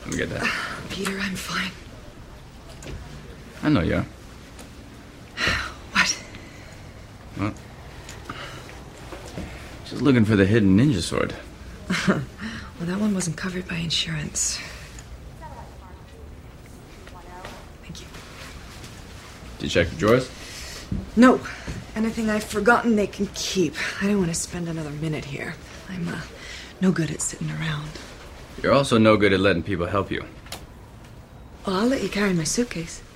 Let me get that. Peter, I'm fine. I know you are. What? Well, just looking for the hidden ninja sword. Well, that one wasn't covered by insurance. Thank you. Did you check the drawers? No. Anything I've forgotten, they can keep. I don't want to spend another minute here. I'm, no good at sitting around. You're also no good at letting people help you. Well, I'll let you carry my suitcase.